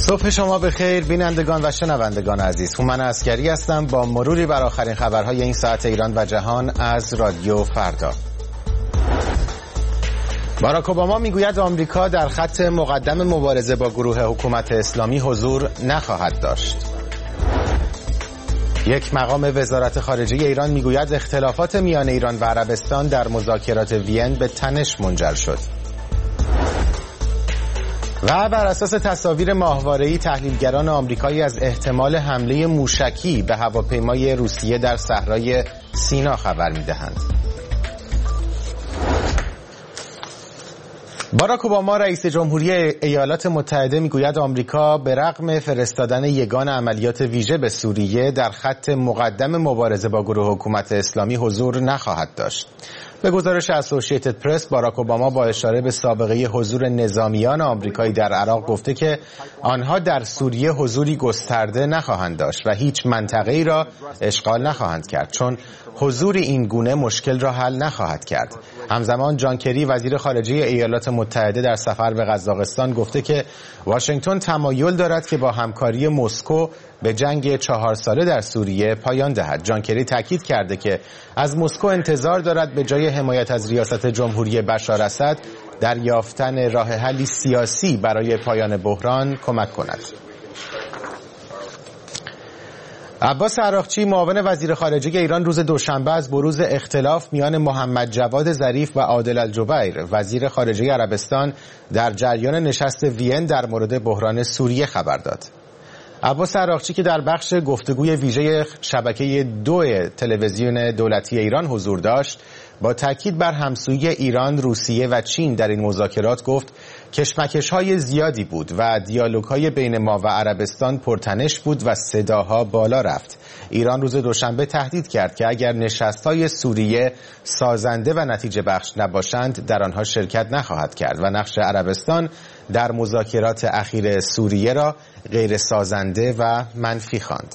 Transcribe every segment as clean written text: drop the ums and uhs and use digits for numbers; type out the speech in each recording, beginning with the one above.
صبح شما بخیر بینندگان و شنوندگان عزیز. هومن عسکری هستم با مروری بر آخرین خبرهای این ساعت ایران و جهان از رادیو فردا. باراک اوباما میگوید آمریکا در خط مقدم مبارزه با گروه حکومت اسلامی حضور نخواهد داشت. یک مقام وزارت خارجه ایران میگوید اختلافات میان ایران و عربستان در مذاکرات وین به تنش منجر شد. و بر اساس تصاویر ماهواره‌ای تحلیلگران آمریکایی از احتمال حمله موشکی به هواپیمای روسیه در صحرای سینا خبر می‌دهند. باراک اوباما رئیس جمهوری ایالات متحده میگوید آمریکا به رغم فرستادن یگان عملیات ویژه به سوریه در خط مقدم مبارزه با گروه حکومت اسلامی حضور نخواهد داشت. به گزارش اسوسییتد پرس، باراک اوباما با اشاره به سابقه حضور نظامیان آمریکایی در عراق گفته که آنها در سوریه حضوری گسترده نخواهند داشت و هیچ منطقه‌ای را اشغال نخواهند کرد، چون حضور این گونه مشکل را حل نخواهد کرد. همزمان جان کری وزیر خارجه ایالات متحده در سفر به قزاقستان گفته که واشنگتن تمایل دارد که با همکاری مسکو به جنگ 4 ساله در سوریه پایان دهد. جان کری تاکید کرده که از مسکو انتظار دارد به جای حمایت از ریاست جمهوری بشار اسد در یافتن راه حلی سیاسی برای پایان بحران کمک کند. عباس عراقچی معاون وزیر خارجه ایران روز دوشنبه از بروز اختلاف میان محمد جواد ظریف و عادل الجبیر وزیر خارجه عربستان در جریان نشست وین در مورد بحران سوریه خبر داد. عباس عراقچی که در بخش گفتگوی ویژه شبکه 2 تلویزیون دولتی ایران حضور داشت، با تاکید بر همسویی ایران، روسیه و چین در این مذاکرات گفت کشمکش‌های زیادی بود و دیالوگ‌های بین ما و عربستان پرتنش بود و صداها بالا رفت. ایران روز دوشنبه تهدید کرد که اگر نشست‌های سوریه سازنده و نتیجه بخش نباشند در آنها شرکت نخواهد کرد و نقش عربستان در مذاکرات اخیر سوریه را غیر سازنده و منفی خواند.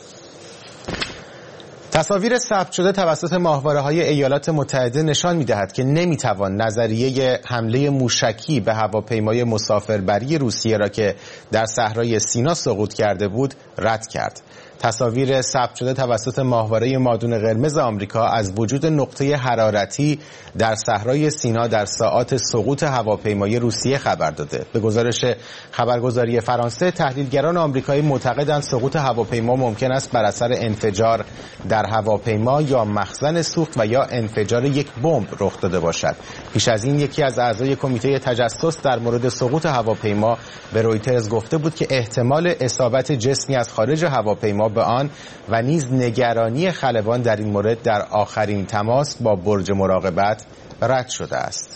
تصاویر ثبت شده توسط ماهواره‌های ایالات متحده نشان می‌دهد که نمی‌توان نظریه حمله موشکی به هواپیمای مسافربری روسیه را که در صحرای سینا سقوط کرده بود رد کرد. تصاویر ثبت شده توسط ماهواره مادون قرمز آمریکا از وجود نقطه حرارتی در صحرای سینا در ساعات سقوط هواپیمای روسیه خبر داده. به گزارش خبرگزاری فرانسه، تحلیلگران آمریکایی معتقدند سقوط هواپیما ممکن است بر اثر انفجار در هواپیما یا مخزن سوخت و یا انفجار یک بمب رخ داده باشد. پیش از این یکی از اعضای کمیته تجسس در مورد سقوط هواپیما به رویترز گفته بود که احتمال اصابت جسمی از خارج هواپیما به آن و نیز نگرانی خلبان در این مورد در آخرین تماس با برج مراقبت رد شده است.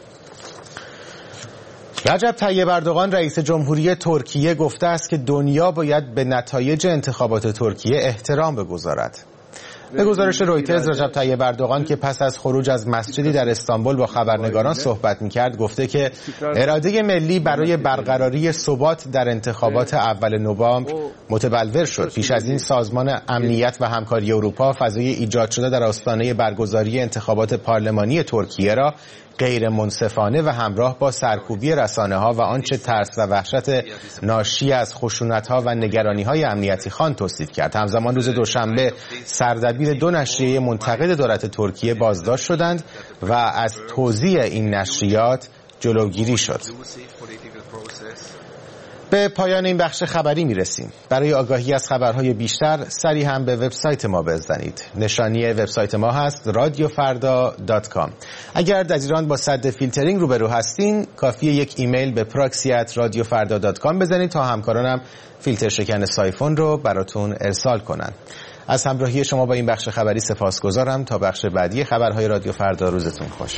رجب طیب اردوغان رئیس جمهوری ترکیه گفته است که دنیا باید به نتایج انتخابات ترکیه احترام بگذارد. به گزارش رویترز، رجب طیب اردوغان که پس از خروج از مسجدی در استانبول با خبرنگاران صحبت می‌کرد گفته که اراده ملی برای برقراری ثبات در انتخابات اول نوامبر متبلور شد. پیش از این سازمان امنیت و همکاری اروپا فضای ایجاد شده در آستانه برگزاری انتخابات پارلمانی ترکیه را غیر منصفانه و همراه با سرکوبی رسانه‌ها و آنچه ترس و وحشت ناشی از خشونت‌ها و نگرانی‌های امنیتی خواند توصیف کرد. همزمان روز دوشنبه سردبیر 2 نشریه منتقد دولت ترکیه بازداشت شدند و از توزیع این نشریات جلوگیری شد. به پایان این بخش خبری میرسیم. برای آگاهی از خبرهای بیشتر سری هم به وبسایت ما بزنید. نشانی وبسایت ما هست radiofarda.com. اگر در ایران با سد فیلترینگ روبرو هستین، کافیه یک ایمیل به proxy@radiofarda.com بزنید تا همکارانم فیلتر شکن سایفون رو براتون ارسال کنن. از همراهی شما با این بخش خبری سپاسگزارم. تا بخش بعدی خبرهای رادیو فردا، روزتون خوش.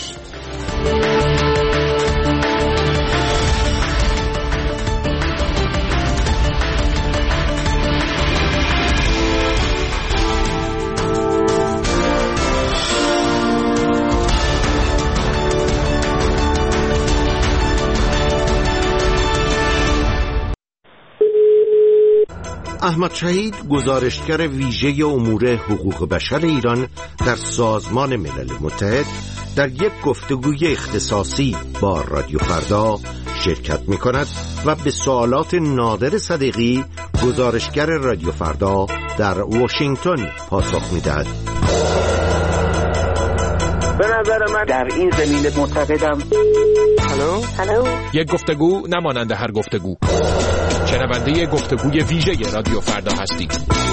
احمد شهید، گزارشگر ویژه امور حقوق بشر ایران در سازمان ملل متحد، در یک گفتگوی اختصاصی با رادیو فردا شرکت می کند و به سوالات نادر صدیقی گزارشگر رادیو فردا در واشنگتن پاسخ می دهد. به نظر من در این زمینه معتقدم. هلو یک گفتگو نمانند هر گفتگو. شنونده گفتگوی ویژه رادیو فردا هستید.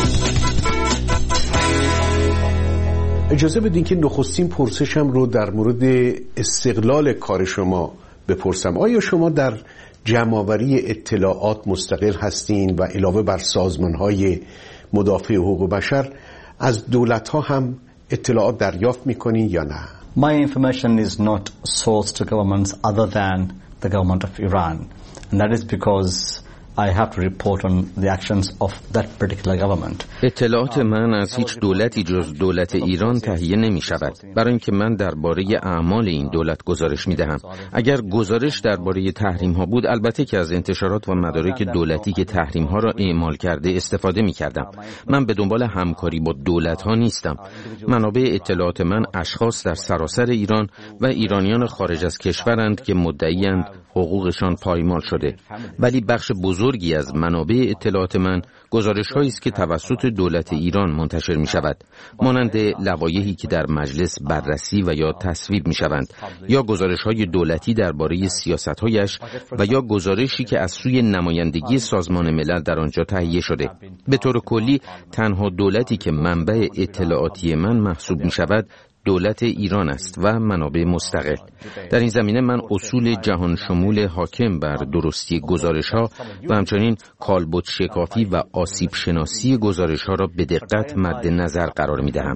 اجازه بدین که نخستین پرسشم رو در مورد استقلال کار شما بپرسم. آیا شما در جمع‌آوری اطلاعات مستقل هستین و علاوه بر سازمان‌های مدافع حقوق بشر از دولت‌ها هم اطلاعات دریافت می‌کنین یا نه؟ My information is not sourced to governments other than the government of Iran, and that is because I have to report on the actions of that particular government. اطلاعات من از هیچ دولتی جز دولت ایران تهیه نمی شود، برای اینکه من درباره اعمال این دولت گزارش می دهم. اگر گزارش درباره تحریم ها بود، البته که از انتشارات و مدارک دولتی که تحریم ها را اعمال کرده استفاده می کردم. من به دنبال همکاری با دولت ها نیستم. منابع اطلاعات من اشخاص در سراسر ایران و ایرانیان خارج از کشورند که مدعی‌اند حقوقشان پایمال شده، ولی بخش بزرگی از منابع اطلاعات من گزارش‌هایی است که توسط دولت ایران منتشر می‌شود، مانند لوایحی که در مجلس بررسی و یا تصویب می‌شوند، یا گزارش‌های دولتی درباره سیاست‌هایش و یا گزارشی که از سوی نمایندگی سازمان ملل در آنجا تهیه شده. به طور کلی تنها دولتی که منبع اطلاعاتی من محسوب می‌شود دولت ایران است و منابع مستقل. در این زمینه من اصول جهان شمول حاکم بر درستی گزارش‌ها و همچنین کالبد شکافی و آسیب شناسی گزارش‌ها را به دقت مد نظر قرار می‌دهم.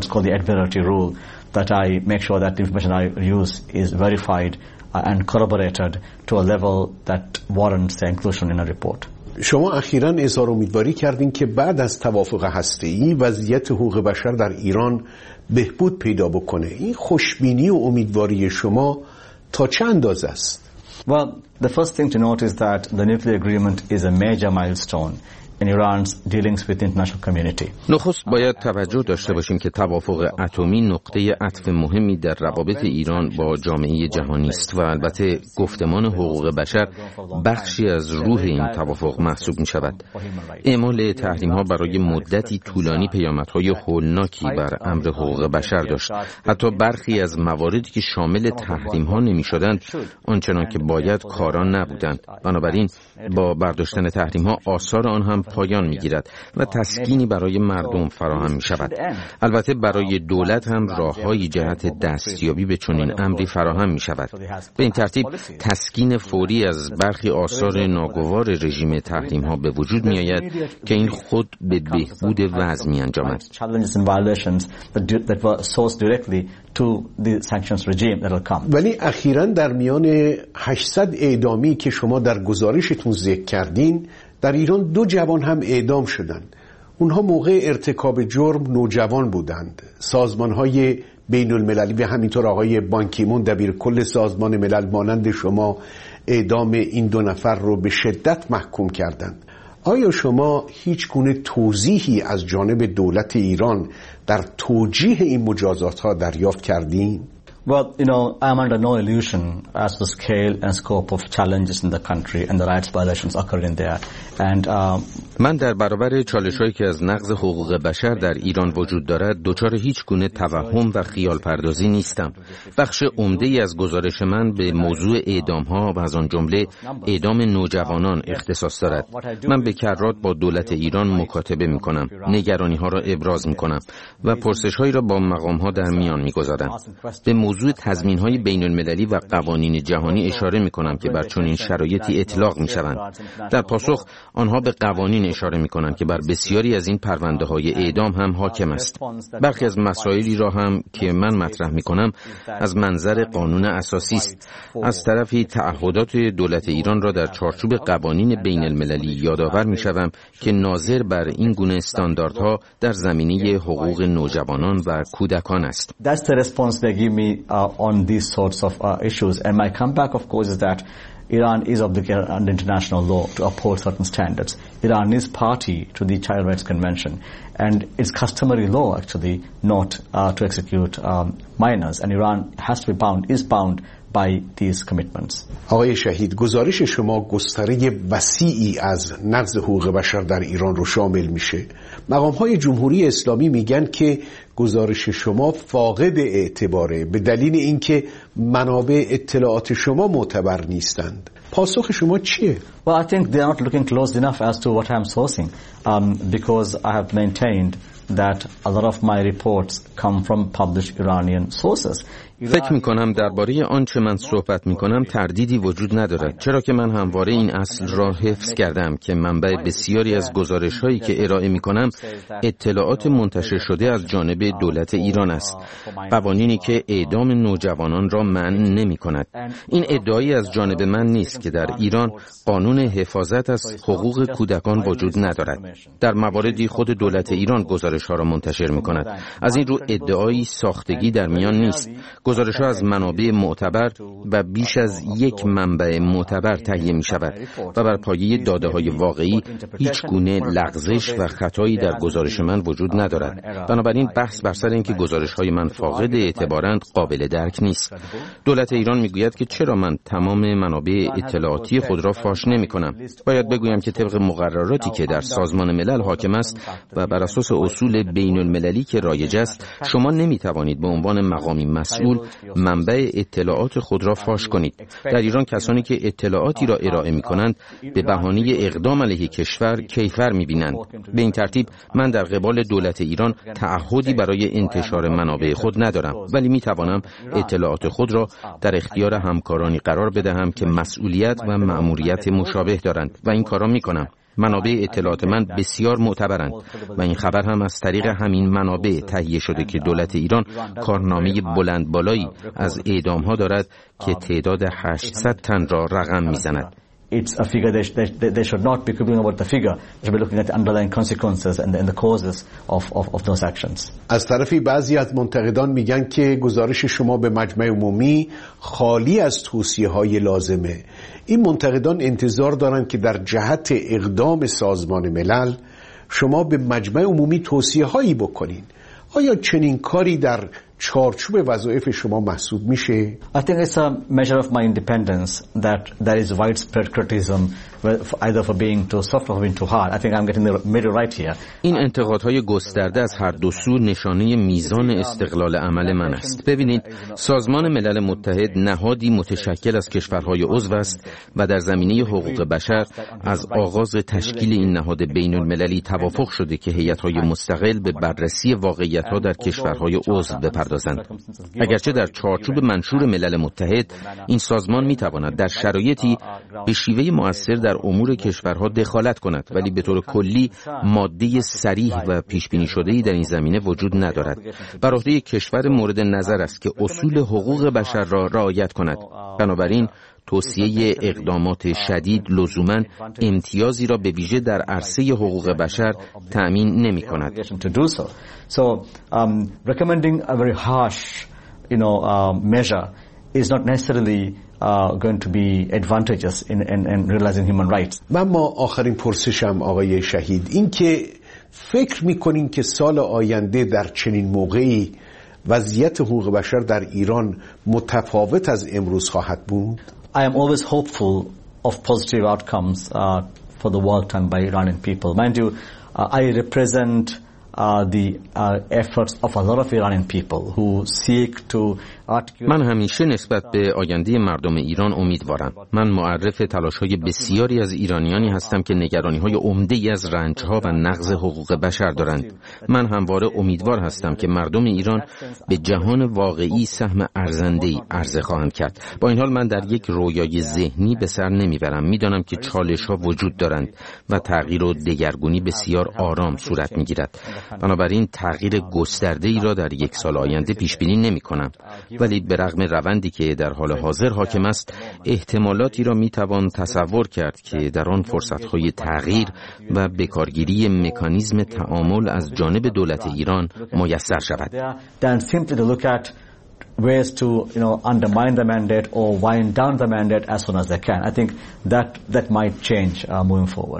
شما اخیراً اظهار امیدواری کردین که بعد از توافق هسته‌ای وضعیت حقوق بشر در ایران بهبود پیدا بکنه. این خوشبینی و امیدواری شما تا چه اندازه است؟ Well, the first thing to note is that the nuclear agreement is a major milestone in Iran's dealings with the international community. نخست باید توجه داشته باشیم که توافق اتمی نقطه عطف مهمی در روابط ایران با جامعه جهانی است و البته گفتمان حقوق بشر بخشی از روح این توافق محسوب می شود. اعمال تحریم ها برای مدتی طولانی پیامدهای هولناکی بر امر حقوق بشر داشت. حتی برخی از مواردی که شامل تحریم ها نمی شدند آنچنان که باید کاران نبودند. بنابراین با برداشتن تحریم ها آثار آن هم پایان می‌گیرد و تسکینی برای مردم فراهم می‌شود. البته برای دولت هم راه‌هایی جهت دستیابی به چنین امری فراهم می‌شود. به این ترتیب تسکین فوری از برخی آثار ناگوار رژیم تحریم‌ها به وجود می‌آید که این خود به بهبود وضع می‌انجامد. ولی اخیراً در میان 800 اعدامی که شما در گزارشتون ذکر کردین، در ایران 2 جوان هم اعدام شدند. اونها موقع ارتکاب جرم نوجوان بودند. سازمان‌های بین المللی و همینطور آقای بانکیمون دبیرکل سازمان ملل مانند شما اعدام این 2 نفر رو به شدت محکوم کردند. آیا شما هیچ گونه توضیحی از جانب دولت ایران در توجیه این مجازات‌ها دریافت کردین؟ Well, I'm under no illusion as to the scale and scope of challenges in the country and the rights violations occurring there. And من در برابر چالش‌هایی که از نقض حقوق بشر در ایران وجود دارد دچار هیچ گونه توهم و خیال پردازی نیستم. بخش عمده‌ای از گزارش من به موضوع اعدام‌ها و از آن جمله اعدام نوجوانان اختصاص دارد. من به کرات با دولت ایران مکاتبه می‌کنم، نگرانی‌ها را ابراز می‌کنم و پرسش‌هایی را با مقام‌ها در میان می‌گذارم. به موضوع تضمین‌های بین‌المللی و قوانین جهانی اشاره می‌کنم که بر چنین شرایطی اطلاق می‌شوند. در پاسخ آنها به قوانین اشاره می‌کنند که بر بسیاری از این پرونده‌های اعدام هم حاکم است. برخی از مسائلی را هم که من مطرح می‌کنم از منظر قانون اساسی است. از طرفی تعهدات دولت ایران را در چارچوب قوانین بین‌المللی یادآور می‌شوم که ناظر بر این گونه استانداردها در زمینه حقوق نوجوانان و کودکان است. That's the response they give me on these sorts of issues, and my comeback of course is that Iran is obligated under international law to uphold certain standards. Iran is party to the Child Rights Convention, and it's customary law actually not to execute minors, and Iran is bound by these commitments. آقای شهید، گزارش شما گستره وسیعی از نقض حقوق بشر در ایران رو شامل میشه. مقام‌های جمهوری اسلامی میگن که گزارش شما فاقد اعتباره به دلیل اینکه منابع اطلاعات شما معتبر نیستند. پاسخ شما چیه؟ Well, I think they are not looking close enough as to what I'm sourcing, because I have maintained that a lot of my reports come from published Iranian sources. فکر میکنم درباره آنچه من صحبت میکنم تردیدی وجود ندارد، چرا که من همواره این اصل را حفظ کردم که منبع بسیاری از گزارش هایی که ارائه میکنم اطلاعات منتشر شده از جانب دولت ایران است، قوانینی که اعدام نوجوانان را منع نمی کند. این ادعایی از جانب من نیست که در ایران قانون حفاظت از حقوق کودکان وجود ندارد. در مواردی خود دولت ایران گزارش ها را منتشر می کند. از این رو ادعایی ساختگی در میان نیست. گزارش‌ها از منابع معتبر و بیش از یک منبع معتبر تهیه می‌شود و بر پایه داده‌های واقعی هیچ گونه لغزش و خطایی در گزارش من وجود ندارد. بنابراین بحث بر سر اینکه گزارش‌های من فاقد اعتبارند قابل درک نیست. دولت ایران می‌گوید که چرا من تمام منابع اطلاعاتی خود را فاش نمی‌کنم. باید بگویم که طبق مقرراتی که در سازمان ملل حاکم است و بر اساس اصول بین‌المللی که رایج است، شما نمی‌توانید به عنوان مقامی مسئول منبع اطلاعات خود را فاش کنید. در ایران کسانی که اطلاعاتی را ارائه می کنند به بهانه اقدام علیه کشور کیفر می بینند. به این ترتیب من در قبال دولت ایران تعهدی برای انتشار منابع خود ندارم، ولی می توانم اطلاعات خود را در اختیار همکارانی قرار بدهم که مسئولیت و مأموریت مشابه دارند و این کارا می کنم. منابع اطلاعات من بسیار معتبرند و این خبر هم از طریق همین منابع تهیه شده که دولت ایران کارنامه بلند بالایی از اعدام‌ها دارد که تعداد 800 تن را رقم می‌زند. It's a figure they should not be quibbling about the figure. They should be looking at the underlying consequences and the causes of those actions. از طرفی بعضی از منتقدان میگن که گزارش شما به مجمع عمومی خالی از توصیه‌های لازمه. این منتقدان انتظار دارن که در جهت اقدام سازمان ملل شما به مجمع عمومی توصیه‌هایی بکنین. آیا چنین کاری در چارچوب وظایف شما محسوب میشه؟ I think it's a measure of my independence that there is widespread criticism either for being too soft or for being too hard. I think I'm getting the middle right here. این انتقادهای گسترده از هر دو سو نشانه میزان استقلال عمل من است. ببینید، سازمان ملل متحد نهادی متشکل از کشورهای عضو است و در زمینه حقوق بشر از آغاز تشکیل این نهاد بین المللی توافق شده که هیئت‌های مستقل به بررسی واقعیت‌ها در کشورهای عضو بپردازند. اگرچه در چارچوب منشور ملل متحد این سازمان میتواند در شرایطی به شیوه مؤثر در امور کشورها دخالت کند، ولی به طور کلی ماده صریح و پیش بینی شده‌ای در این زمینه وجود ندارد. بر عهده کشور مورد نظر است که اصول حقوق بشر را رعایت کند. بنابراین توصیه اقدامات شدید لزوماً امتیازی را به ویژه در عرصه حقوق بشر تأمین نمی‌کند. So recommending a very harsh measure is not necessarily going to be advantageous in realizing human rights. و ما آخرین پرسشم آقای شهید این که فکر می‌کنین که سال آینده در چنین موقعی وضعیت حقوق بشر در ایران متفاوت از امروز خواهد بود؟ I am always hopeful of positive outcomes for the work done by Iranian people. Mind you, I represent the efforts of a lot of Iranian people who seek to من همیشه نسبت به آینده مردم ایران امیدوارم. من معرف تلاش‌های بسیاری از ایرانیانی هستم که نگرانی‌های عمده‌ای از رنج‌ها و نقض حقوق بشر دارند. من همواره امیدوار هستم که مردم ایران به جهان واقعی سهم ارزنده‌ای عرضه خواهند کرد. با این حال من در یک رویای ذهنی به سر نمیبرم. میدانم که چالش‌ها وجود دارند و تغییر و دگرگونی بسیار آرام صورت می‌گیرد. بنابراین تغییر گسترده‌ای را در یک سال آینده پیش بینی نمی‌کنم. ولی به رغم روندی که در حال حاضر حاکم است، احتمالاتی را میتوان تصور کرد که در آن فرصت‌های تغییر و بکارگیری مکانیزم تعامل از جانب دولت ایران میسر شود. ways to undermine the mandate or wind down the mandate as soon as they can. I think that might change moving forward.